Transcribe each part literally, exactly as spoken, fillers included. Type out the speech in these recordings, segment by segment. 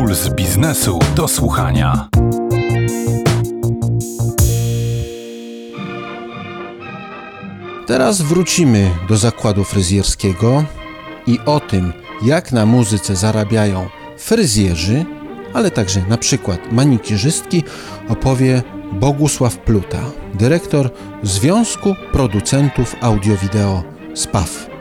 Puls biznesu do słuchania. Teraz wrócimy do zakładu fryzjerskiego i o tym, jak na muzyce zarabiają fryzjerzy, ale także na przykład manikirzystki, opowie Bogusław Pluta, dyrektor Związku Producentów Audio-Wideo S P A W.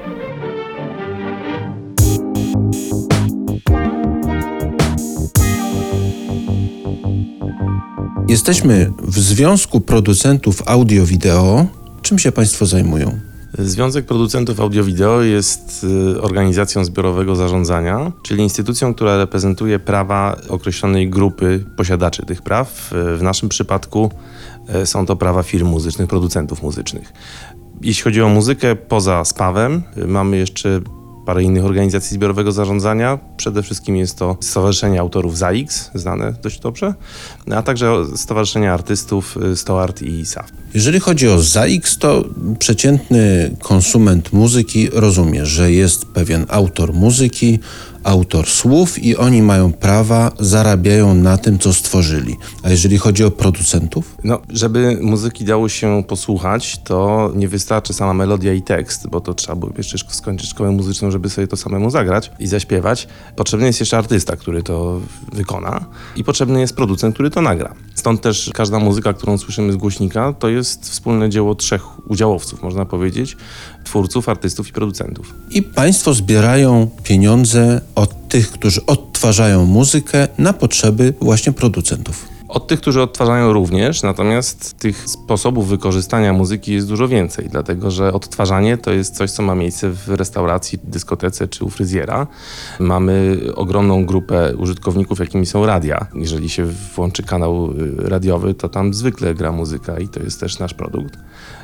Jesteśmy w Związku Producentów Audio-Wideo. Czym się Państwo zajmują? Związek Producentów Audio-Wideo jest organizacją zbiorowego zarządzania, czyli instytucją, która reprezentuje prawa określonej grupy posiadaczy tych praw. W naszym przypadku są to prawa firm muzycznych, producentów muzycznych. Jeśli chodzi o muzykę poza S P A W-em, mamy jeszcze parę innych organizacji zbiorowego zarządzania. Przede wszystkim jest to Stowarzyszenie Autorów Z A X, znane dość dobrze, a także Stowarzyszenie Artystów StoArt i S A F. Jeżeli chodzi o Z A X, to przeciętny konsument muzyki rozumie, że jest pewien autor muzyki, autor słów i oni mają prawa, zarabiają na tym, co stworzyli. A jeżeli chodzi o producentów? No, żeby muzyki dało się posłuchać, to nie wystarczy sama melodia i tekst, bo to trzeba było jeszcze skończyć szkołę muzyczną, żeby sobie to samemu zagrać i zaśpiewać. Potrzebny jest jeszcze artysta, który to wykona i potrzebny jest producent, który to nagra. Stąd też każda muzyka, którą słyszymy z głośnika, to jest wspólne dzieło trzech udziałowców, można powiedzieć, twórców, artystów i producentów. I Państwo zbierają pieniądze od tych, którzy odtwarzają muzykę na potrzeby właśnie producentów. Od tych, którzy odtwarzają również, natomiast tych sposobów wykorzystania muzyki jest dużo więcej, dlatego że odtwarzanie to jest coś, co ma miejsce w restauracji, dyskotece czy u fryzjera. Mamy ogromną grupę użytkowników, jakimi są radia. Jeżeli się włączy kanał radiowy, to tam zwykle gra muzyka i to jest też nasz produkt.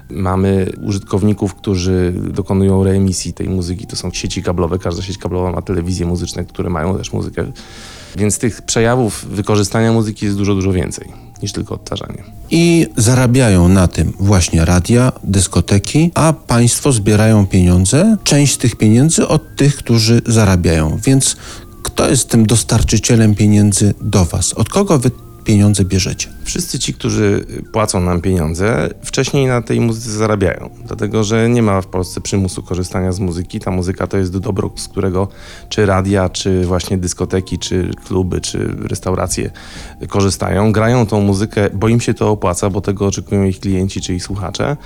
Mamy użytkowników, którzy dokonują reemisji tej muzyki, to są sieci kablowe, każda sieć kablowa ma telewizje muzyczne, które mają też muzykę. Więc tych przejawów wykorzystania muzyki jest dużo, dużo więcej niż tylko odtwarzanie. I zarabiają na tym właśnie radia, dyskoteki, a Państwo zbierają pieniądze, część z tych pieniędzy od tych, którzy zarabiają. Więc kto jest tym dostarczycielem pieniędzy do Was? Od kogo Wy pieniądze bierzecie? Wszyscy ci, którzy płacą nam pieniądze, wcześniej na tej muzyce zarabiają, dlatego że nie ma w Polsce przymusu korzystania z muzyki. Ta muzyka to jest dobro, z którego czy radia, czy właśnie dyskoteki, czy kluby, czy restauracje korzystają. Grają tą muzykę, bo im się to opłaca, bo tego oczekują ich klienci, czy ich słuchacze.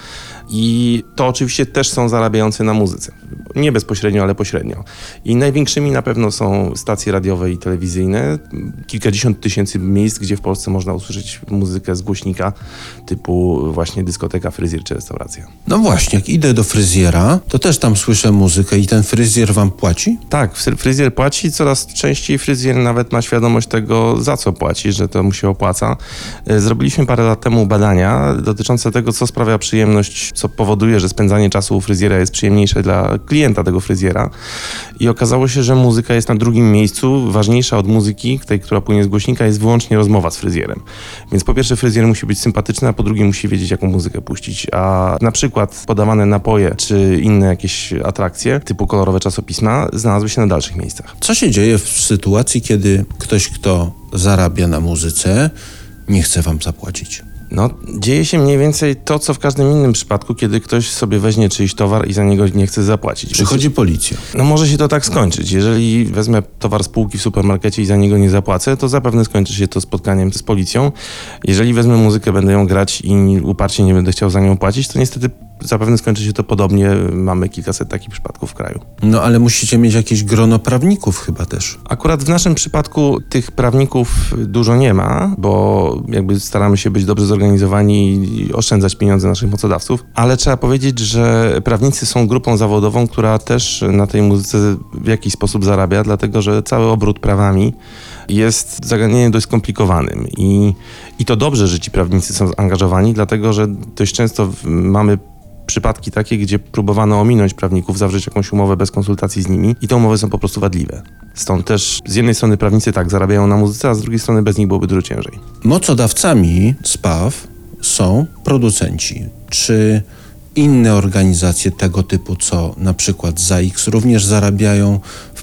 I to oczywiście też są zarabiający na muzyce. Nie bezpośrednio, ale pośrednio. I największymi na pewno są stacje radiowe i telewizyjne. Kilkadziesiąt tysięcy miejsc, gdzie w Polsce można usłyszeć muzykę z głośnika typu właśnie dyskoteka, fryzjer czy restauracja. No właśnie, jak idę do fryzjera, to też tam słyszę muzykę i ten fryzjer Wam płaci? Tak, fryzjer płaci. Coraz częściej fryzjer nawet ma świadomość tego, za co płaci, że to mu się opłaca. Zrobiliśmy parę lat temu badania dotyczące tego, co sprawia przyjemność, co powoduje, że spędzanie czasu u fryzjera jest przyjemniejsze dla klienta tego fryzjera. I okazało się, że muzyka jest na drugim miejscu. Ważniejsza od muzyki, tej, która płynie z głośnika, jest wyłącznie rozmowa z fryzjerem. Więc po pierwsze fryzjer musi być sympatyczny, a po drugie musi wiedzieć, jaką muzykę puścić. A na przykład podawane napoje czy inne jakieś atrakcje typu kolorowe czasopisma znalazły się na dalszych miejscach. Co się dzieje w sytuacji, kiedy ktoś, kto zarabia na muzyce, nie chce Wam zapłacić? No, dzieje się mniej więcej to, co w każdym innym przypadku, kiedy ktoś sobie weźmie czyjś towar i za niego nie chce zapłacić. Przychodzi policja. No może się to tak skończyć. Jeżeli wezmę towar z półki w supermarkecie i za niego nie zapłacę, to zapewne skończy się to spotkaniem z policją. Jeżeli wezmę muzykę, będę ją grać i uparcie nie będę chciał za nią płacić, to niestety zapewne skończy się to podobnie. Mamy kilkaset takich przypadków w kraju. No ale musicie mieć jakieś grono prawników chyba też. Akurat w naszym przypadku tych prawników dużo nie ma, bo jakby staramy się być dobrze zorganizowani i oszczędzać pieniądze naszych mocodawców, ale trzeba powiedzieć, że prawnicy są grupą zawodową, która też na tej muzyce w jakiś sposób zarabia, dlatego że cały obrót prawami jest zagadnieniem dość skomplikowanym i, i to dobrze, że ci prawnicy są zaangażowani, dlatego że dość często mamy przypadki takie, gdzie próbowano ominąć prawników, zawrzeć jakąś umowę bez konsultacji z nimi i te umowy są po prostu wadliwe. Stąd też z jednej strony prawnicy tak zarabiają na muzyce, a z drugiej strony bez nich byłoby dużo ciężej. Mocodawcami S P A W są producenci. Czy inne organizacje tego typu, co na przykład Z A X, również zarabiają w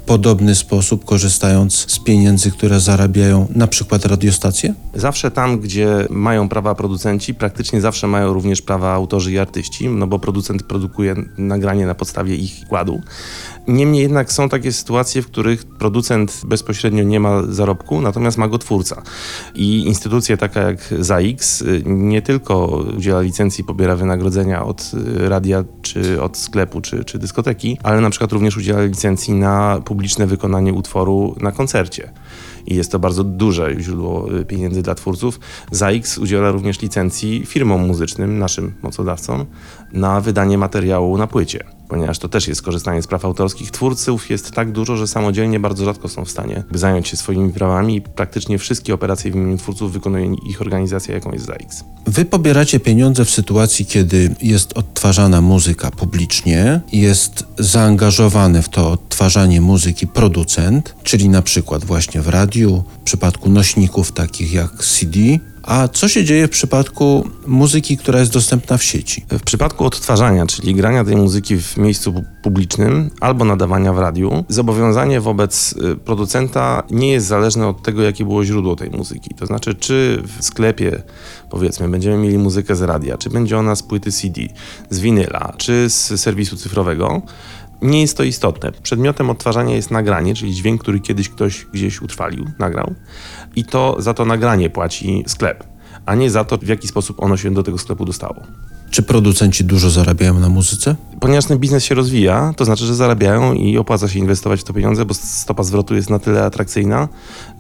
podobny sposób, korzystając z pieniędzy, które zarabiają na przykład radiostacje? Zawsze tam, gdzie mają prawa producenci, praktycznie zawsze mają również prawa autorzy i artyści, no bo producent produkuje nagranie na podstawie ich wkładu. Niemniej jednak są takie sytuacje, w których producent bezpośrednio nie ma zarobku, natomiast ma go twórca. I instytucja taka jak ZAIKS nie tylko udziela licencji, pobiera wynagrodzenia od radia, czy od sklepu, czy, czy dyskoteki, ale na przykład również udziela licencji na publiczne wykonanie utworu na koncercie. I jest to bardzo duże źródło pieniędzy dla twórców. ZAIKS udziela również licencji firmom muzycznym, naszym mocodawcom, na wydanie materiału na płycie. Ponieważ to też jest korzystanie z praw autorskich. Twórców jest tak dużo, że samodzielnie bardzo rzadko są w stanie zająć się swoimi prawami i praktycznie wszystkie operacje w imieniu twórców wykonuje ich organizacja, jaką jest ZAIKS. Wy pobieracie pieniądze w sytuacji, kiedy jest odtwarzana muzyka publicznie, jest zaangażowany w to odtwarzanie muzyki producent, czyli na przykład właśnie w radiu, w przypadku nośników takich jak C D. A co się dzieje w przypadku muzyki, która jest dostępna w sieci? W przypadku odtwarzania, czyli grania tej muzyki w miejscu publicznym albo nadawania w radiu, zobowiązanie wobec producenta nie jest zależne od tego, jakie było źródło tej muzyki. To znaczy, czy w sklepie, powiedzmy, będziemy mieli muzykę z radia, czy będzie ona z płyty C D, z winyla, czy z serwisu cyfrowego, nie jest to istotne. Przedmiotem odtwarzania jest nagranie, czyli dźwięk, który kiedyś ktoś gdzieś utrwalił, nagrał i to za to nagranie płaci sklep, a nie za to, w jaki sposób ono się do tego sklepu dostało. Czy producenci dużo zarabiają na muzyce? Ponieważ ten biznes się rozwija, to znaczy, że zarabiają i opłaca się inwestować w to pieniądze, bo stopa zwrotu jest na tyle atrakcyjna,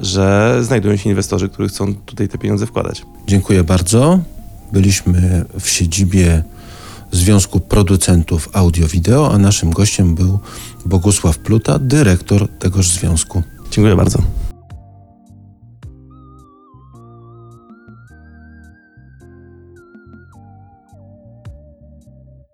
że znajdują się inwestorzy, którzy chcą tutaj te pieniądze wkładać. Dziękuję bardzo. Byliśmy w siedzibie Związku Producentów Audio-Wideo, a naszym gościem był Bogusław Pluta, dyrektor tegoż związku. Dziękuję bardzo.